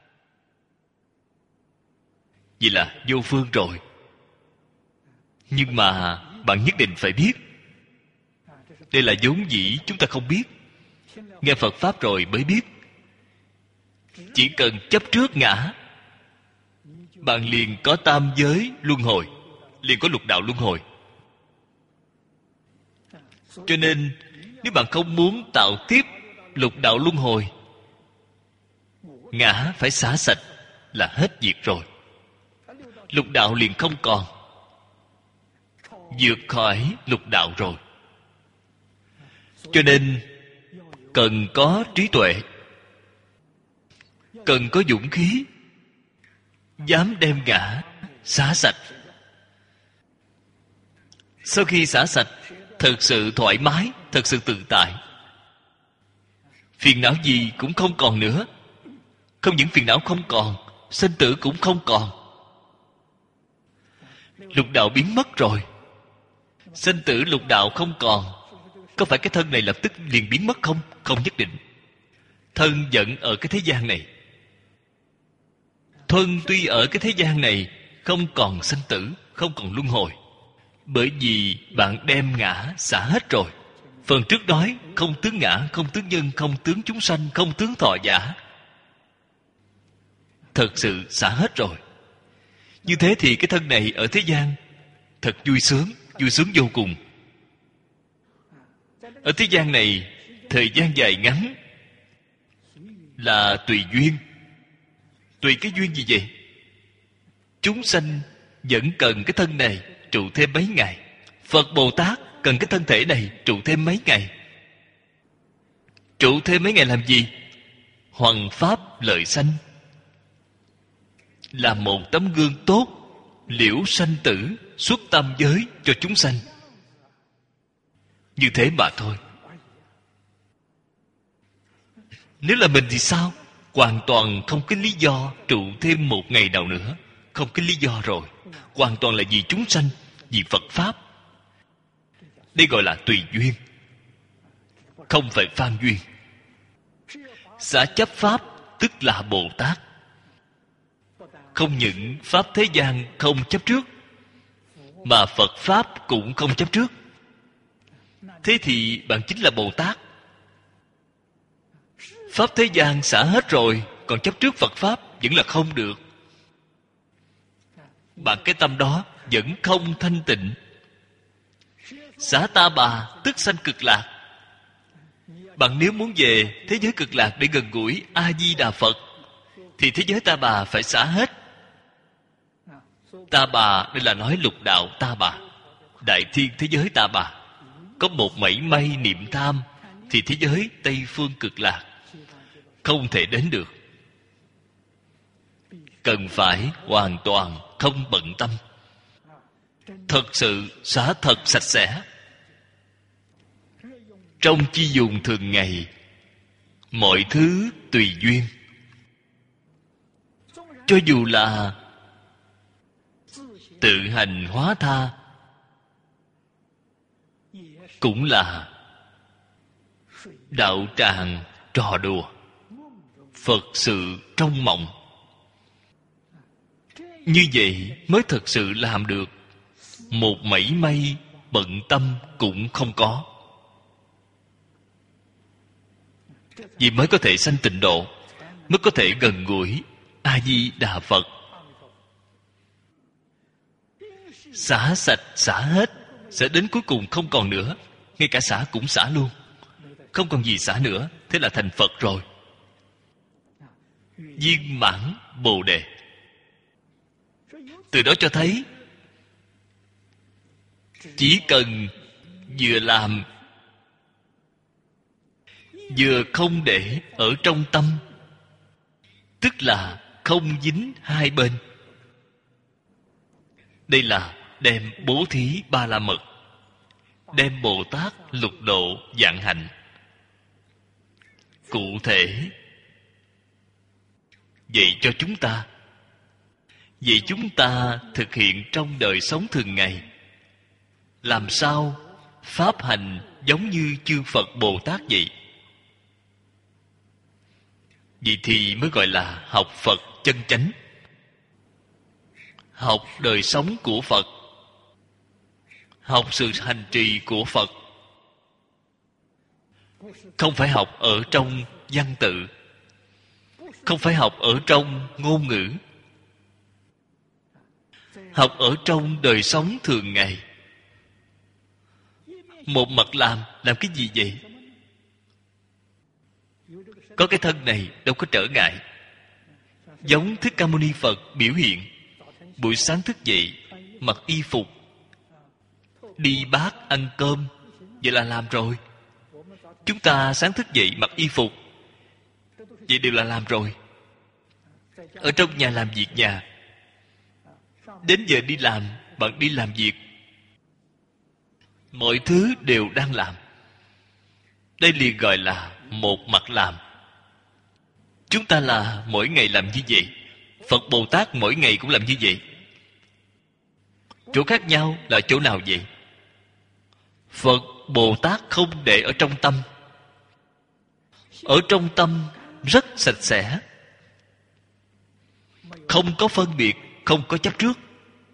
Vậy là vô phương rồi. Nhưng mà bạn nhất định phải biết. Đây là vốn dĩ chúng ta không biết. Nghe Phật Pháp rồi mới biết. Chỉ cần chấp trước ngã, bạn liền có tam giới luân hồi. liền có lục đạo luân hồi. Cho nên nếu bạn không muốn tạo tiếp lục đạo luân hồi, ngã phải xả sạch là hết việc rồi. Lục đạo liền không còn, vượt khỏi lục đạo rồi. Cho nên cần có trí tuệ, cần có dũng khí, dám đem ngã xả sạch. Sau khi xả sạch, thật sự thoải mái, thật sự tự tại. Phiền não gì cũng không còn nữa. Không những phiền não không còn, sinh tử cũng không còn. Lục đạo biến mất rồi, sinh tử lục đạo không còn. Có phải cái thân này lập tức liền biến mất không? Không nhất định. Thân vẫn ở cái thế gian này. Thân tuy ở cái thế gian này, không còn sinh tử, không còn luân hồi. Bởi vì bạn đem ngã xả hết rồi. Phần trước nói không tướng ngã, không tướng nhân, không tướng chúng sanh, không tướng thọ giả. Thật sự xả hết rồi. Như thế thì cái thân này ở thế gian thật vui sướng vô cùng. Ở thế gian này, thời gian dài ngắn là tùy duyên. Tùy cái duyên gì vậy? Chúng sanh vẫn cần cái thân này trụ thêm mấy ngày. Phật Bồ Tát cần cái thân thể này trụ thêm mấy ngày. Trụ thêm mấy ngày làm gì? Hoằng pháp lợi sanh, là một tấm gương tốt, liễu sanh tử, xuất tam giới cho chúng sanh. Như thế mà thôi. Nếu là mình thì sao? Hoàn toàn không có lý do trụ thêm một ngày nào nữa. Không có lý do rồi. Hoàn toàn là vì chúng sanh, vì Phật Pháp. Đây gọi là tùy duyên, không phải phan duyên. Xả chấp Pháp tức là Bồ Tát. Không những Pháp thế gian không chấp trước, mà Phật Pháp cũng không chấp trước. Thế thì bạn chính là Bồ Tát. Pháp thế gian xả hết rồi, còn chấp trước Phật Pháp vẫn là không được. Bạn cái tâm đó vẫn không thanh tịnh. Xả ta bà tức sanh cực lạc. Bạn nếu muốn về thế giới cực lạc để gần gũi A-di-đà Phật, thì thế giới ta bà phải xả hết. Ta bà đây là nói lục đạo ta bà, đại thiên thế giới ta bà. Có một mảy may niệm tham thì thế giới Tây Phương cực lạc không thể đến được. Cần phải hoàn toàn không bận tâm, thật sự xả thật sạch sẽ. Trong chi dùng thường ngày, mọi thứ tùy duyên. Cho dù là tự hành hóa tha, cũng là đạo tràng trò đùa, Phật sự trong mộng. Như vậy mới thực sự làm được. Một mảy may bận tâm cũng không có. Vì mới có thể sanh tịnh độ, mới có thể gần gũi A-di-đà Phật. Xả sạch, xả hết, sẽ đến cuối cùng không còn nữa. Ngay cả xả cũng xả luôn, không còn gì xả nữa. Thế là thành Phật rồi. Viên mãn Bồ Đề. Từ đó cho thấy, chỉ cần vừa làm, vừa không để ở trong tâm, tức là không dính hai bên. Đây là đem bố thí ba la mật, đem Bồ Tát lục độ vạn hạnh cụ thể dạy cho chúng ta. Vậy chúng ta thực hiện trong đời sống thường ngày, làm sao pháp hành giống như chư Phật Bồ Tát vậy. Vậy thì mới gọi là học Phật chân chánh, học đời sống của Phật, học sự hành trì của Phật. Không phải học ở trong văn tự, không phải học ở trong ngôn ngữ. học ở trong đời sống thường ngày. Một mặt làm cái gì vậy? Có cái thân này đâu có trở ngại. Giống Thích Ca Mâu Ni Phật biểu hiện, buổi sáng thức dậy mặc y phục, đi bát ăn cơm, vậy là làm rồi. Chúng ta sáng thức dậy mặc y phục, vậy đều là làm rồi. Ở trong nhà làm việc nhà, đến giờ đi làm, bạn đi làm việc, mọi thứ đều đang làm. Đây liền gọi là một mặt làm. Chúng ta là mỗi ngày làm như vậy. Phật Bồ Tát mỗi ngày cũng làm như vậy. Chỗ khác nhau là chỗ nào vậy? Phật Bồ Tát không để ở trong tâm. Ở trong tâm rất sạch sẽ, không có phân biệt, không có chấp trước.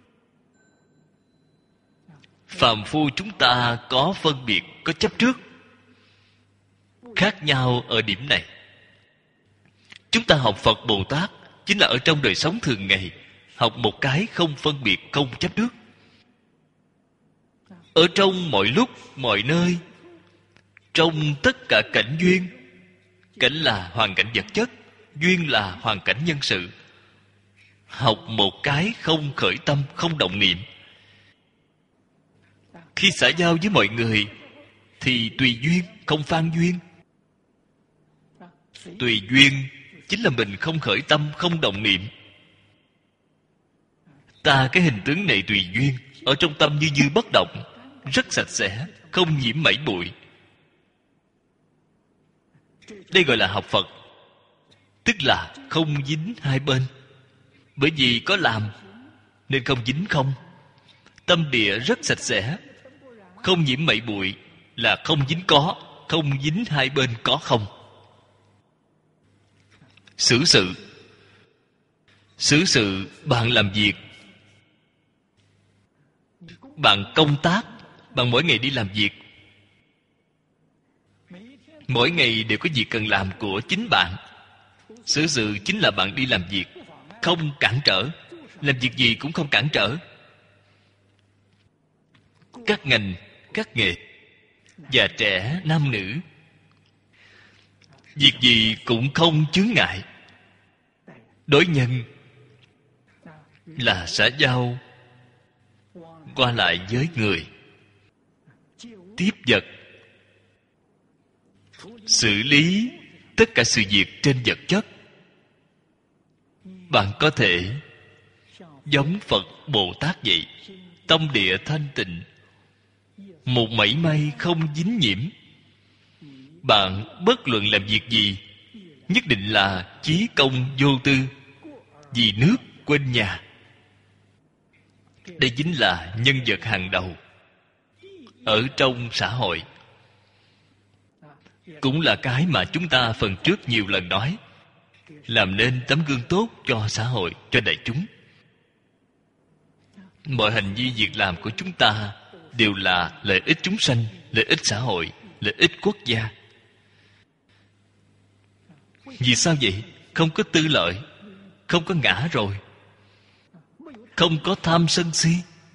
Phàm phu chúng ta có phân biệt, có chấp trước. Khác nhau ở điểm này. Chúng ta học Phật Bồ Tát chính là ở trong đời sống thường ngày, học một cái không phân biệt, không chấp trước. Ở trong mọi lúc, mọi nơi, trong tất cả cảnh duyên. Cảnh là hoàn cảnh vật chất, duyên là hoàn cảnh nhân sự. Học một cái không khởi tâm, không động niệm. Khi xã giao với mọi người thì tùy duyên, không phan duyên. Tùy duyên chính là mình không khởi tâm, không động niệm. Ta cái hình tướng này tùy duyên, ở trong tâm như như bất động, rất sạch sẽ, không nhiễm mảy bụi. Đây gọi là học Phật. Tức là không dính hai bên. Bởi vì có làm nên không dính không. Tâm địa rất sạch sẽ, không nhiễm mảy bụi, là không dính có, không dính hai bên có không. Xử sự bạn làm việc, bạn công tác, bạn mỗi ngày đi làm việc, mỗi ngày đều có việc cần làm của chính bạn. Xử sự chính là bạn đi làm việc, không cản trở, làm việc gì cũng không cản trở. Các ngành, các nghề, già trẻ, nam nữ, việc gì cũng không chướng ngại. Đối nhân là xã giao qua lại với người, tiếp vật, xử lý tất cả sự việc trên vật chất. Bạn có thể giống Phật Bồ Tát vậy, tâm địa thanh tịnh, một mảy may không dính nhiễm. Bạn bất luận làm việc gì, nhất định là chí công vô tư, vì nước quên nhà. Đây chính là nhân vật hàng đầu ở trong xã hội. Cũng là cái mà chúng ta phần trước nhiều lần nói, làm nên tấm gương tốt cho xã hội, cho đại chúng. Mọi hành vi việc làm của chúng ta đều là lợi ích chúng sanh, lợi ích xã hội, lợi ích quốc gia. Vì sao vậy? Không có tư lợi, không có ngã rồi, không có tham sân si.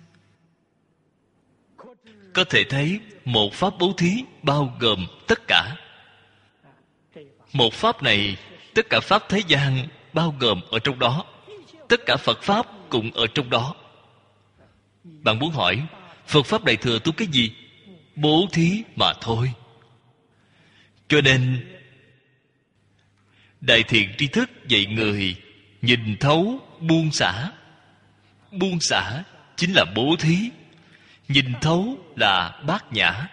Có thể thấy một pháp bố thí bao gồm tất cả. Một pháp này, tất cả pháp thế gian bao gồm ở trong đó. Tất cả Phật pháp cũng ở trong đó. Bạn muốn hỏi, Phật pháp Đại Thừa tu cái gì? Bố thí mà thôi. Cho nên Đại Thiện Tri Thức dạy người nhìn thấu buông xả. Buông xả chính là bố thí. Nhìn thấu là bát nhã.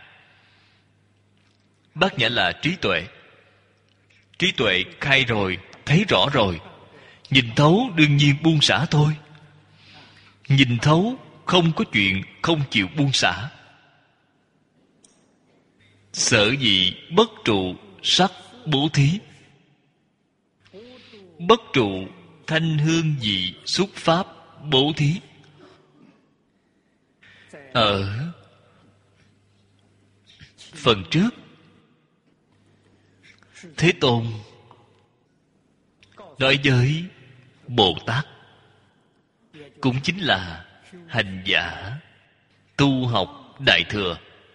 Bát nhã là trí tuệ. Trí tuệ khai rồi, thấy rõ rồi. Nhìn thấu đương nhiên buông xả thôi. Nhìn thấu không có chuyện không chịu buông xả. Sở dĩ bất trụ sắc bố thí, bất trụ thanh hương vị xuất pháp bố thí. Ở phần trước, Thế Tôn nói với Bồ Tát, cũng chính là hành giả tu học Đại Thừa.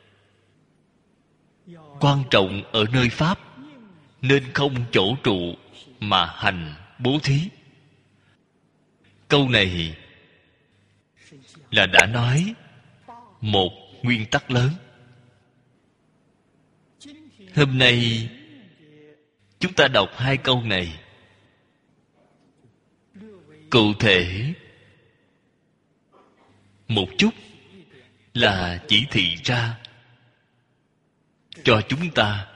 Quan trọng ở nơi Pháp, nên không chỗ trụ mà hành bố thí. Câu này là đã nói một nguyên tắc lớn. Hôm nay chúng ta đọc hai câu này, cụ thể một chút là chỉ thị ra cho chúng ta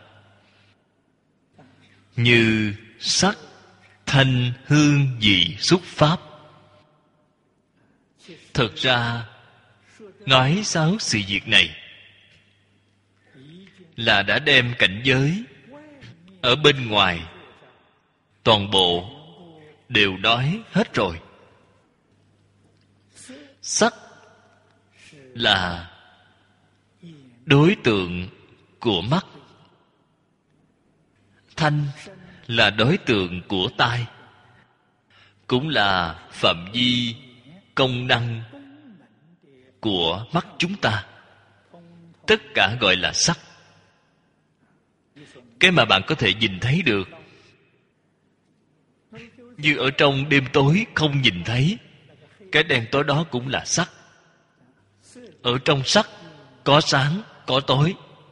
như sắc, thanh, hương, vị, xúc, pháp. Thật ra nói 6 sự việc này là đã đem cảnh giới ở bên ngoài toàn bộ đều nói hết rồi. Sắc là đối tượng của mắt, thanh là đối tượng của tai, cũng là phạm vi công năng của mắt chúng ta. Tất cả gọi là sắc. Cái mà bạn có thể nhìn thấy được, như ở trong đêm tối không nhìn thấy, cái đen tối đó cũng là sắc. Ở trong sắc có sáng, có tối,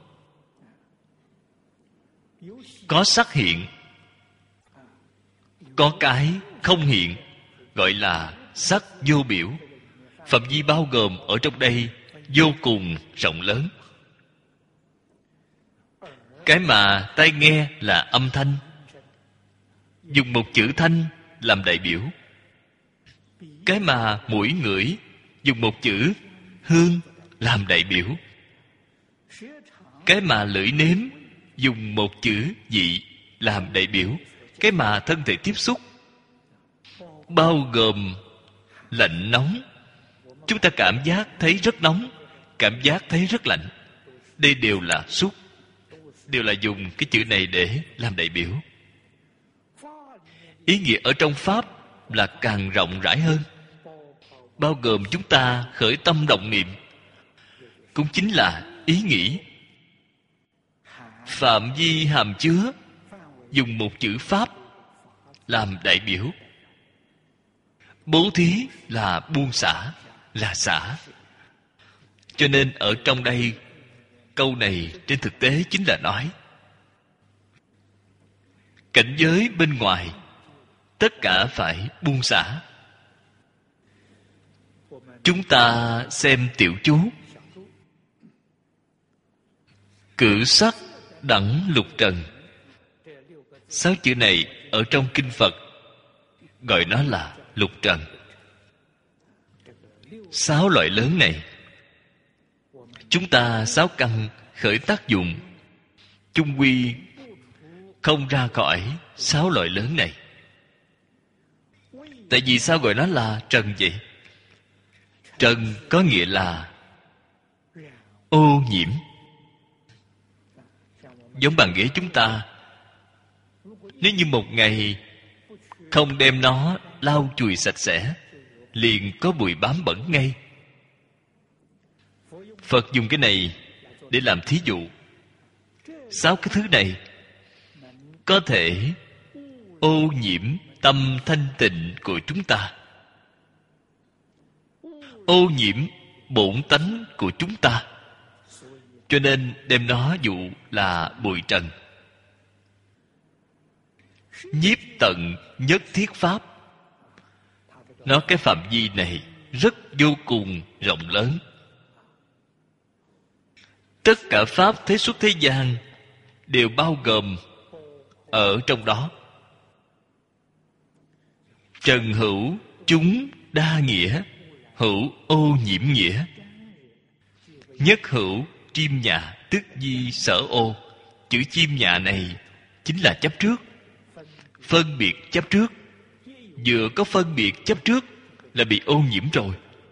có sắc hiện, có cái không hiện, gọi là sắc vô biểu. Phạm vi bao gồm ở trong đây vô cùng rộng lớn. Cái mà tai nghe là âm thanh, dùng một chữ thanh làm đại biểu. Cái mà mũi ngửi, dùng một chữ hương làm đại biểu. Cái mà lưỡi nếm, dùng một chữ vị làm đại biểu. Cái mà thân thể tiếp xúc, bao gồm lạnh nóng. Chúng ta cảm giác thấy rất nóng, cảm giác thấy rất lạnh. Đây đều là xúc, đều là dùng cái chữ này để làm đại biểu. Ý nghĩa ở trong Pháp là càng rộng rãi hơn, bao gồm chúng ta khởi tâm động niệm, cũng chính là ý nghĩ. Phạm vi hàm chứa, dùng một chữ Pháp làm đại biểu. Bố thí là buông xả, là xả. Cho nên ở trong đây, câu này trên thực tế chính là nói cảnh giới bên ngoài tất cả phải buông xả. Chúng ta xem tiểu chú: cử sắc đẳng lục trần. 6 chữ này ở trong kinh Phật gọi nó là lục trần. 6 loại lớn này, chúng ta 6 căn khởi tác dụng, chung quy không ra khỏi 6 loại lớn này. Tại vì sao gọi nó là trần vậy? Trần có nghĩa là ô nhiễm. Giống bàn ghế chúng ta, nếu như một ngày không đem nó lau chùi sạch sẽ, liền có bụi bám bẩn ngay. Phật dùng cái này để làm thí dụ. 6 cái thứ này có thể ô nhiễm tâm thanh tịnh của chúng ta, ô nhiễm bổn tánh của chúng ta. Cho nên đem nó dụ là bụi trần. Nhiếp tận nhất thiết pháp, nó cái phạm vi này rất vô cùng rộng lớn. Tất cả pháp thế xuất thế gian đều bao gồm ở trong đó. Trần hữu chúng đa nghĩa, hữu ô nhiễm nghĩa. Nhất hữu chim nhạ tức di sở ô. Chữ chim nhạ này chính là chấp trước, phân biệt chấp trước. Vừa có phân biệt chấp trước là bị ô nhiễm rồi.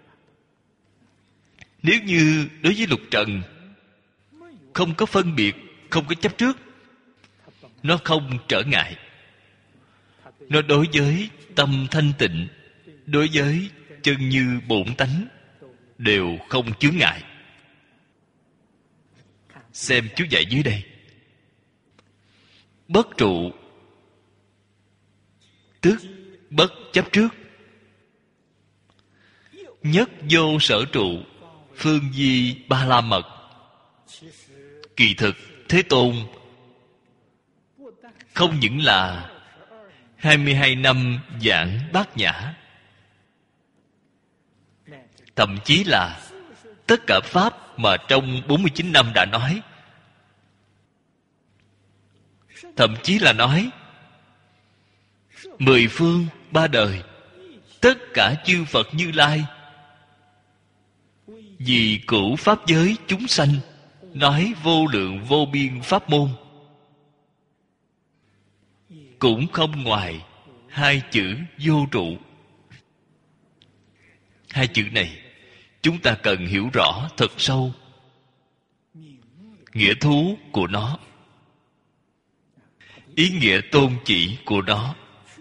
Nếu như đối với lục trần không có phân biệt, không có chấp trước, nó không trở ngại. Nó đối với tâm thanh tịnh, đối với chân như bổn tánh đều không chướng ngại. Xem chú dạy dưới đây. Bất trụ tức bất chấp trước. Nhất vô sở trụ, phương di ba la mật. Kỳ thực Thế Tôn không những là 22 năm giảng Bát Nhã, thậm chí là tất cả Pháp mà trong 49 năm đã nói, thậm chí là nói 10 phương 3 đời, tất cả chư Phật Như Lai vì cửu Pháp giới chúng sanh nói vô lượng vô biên pháp môn, cũng không ngoài hai chữ vô trụ. Hai chữ này chúng ta cần hiểu rõ thật sâu nghĩa thú của nó, ý nghĩa tôn chỉ của nó,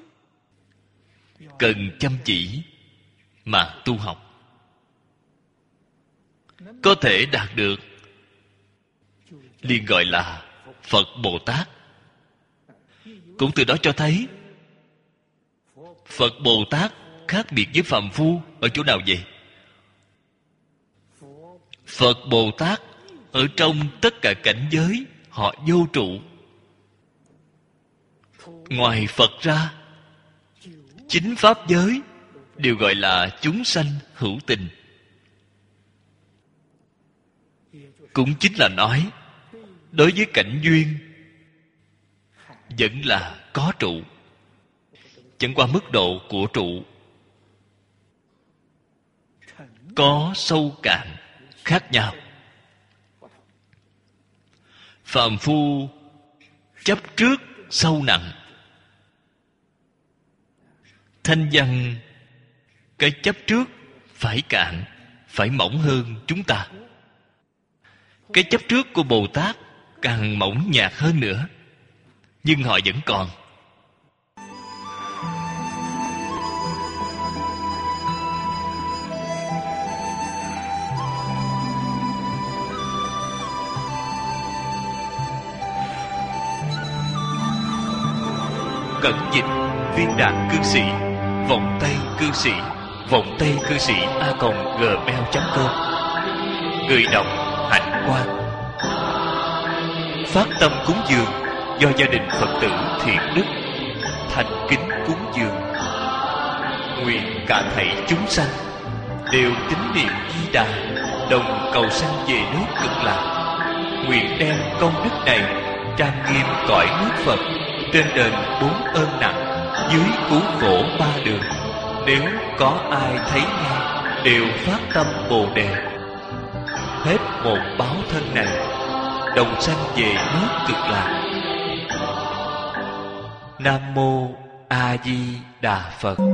cần chăm chỉ mà tu học. Có thể đạt được liền gọi là Phật Bồ Tát. Cũng từ đó cho thấy Phật Bồ Tát khác biệt với phàm phu ở chỗ nào vậy? Phật Bồ Tát ở trong tất cả cảnh giới họ vô trụ. Ngoài Phật ra, 9 Pháp giới đều gọi là chúng sanh hữu tình. Cũng chính là nói, đối với cảnh duyên vẫn là có trụ, chẳng qua mức độ của trụ có sâu cạn khác nhau. Phàm phu chấp trước sâu nặng, thanh văn cái chấp trước phải cạn, phải mỏng hơn chúng ta. Cái chấp trước của Bồ Tát càng mỏng nhạt hơn nữa, nhưng họ vẫn còn. Cẩn dịch viên đạn cư sĩ, vòng tay cư sĩ, vòng tay cư sĩ @gmail.com. Người đọc Hạnh Quang. Phát tâm cúng dường do gia đình Phật tử Thiện Đức thành kính cúng dường. Nguyện cả thảy chúng sanh đều tín niệm Di Đà, đồng cầu sanh về nước Cực Lạc. Nguyện đem công đức này trang nghiêm cõi nước Phật, trên đền 4 ơn nặng, dưới cứu khổ 3 đường. Nếu có ai thấy nghe đều phát tâm Bồ Đề, hết một báo thân này đồng sanh về nước Cực Lạc. Nam mô A Di Đà Phật.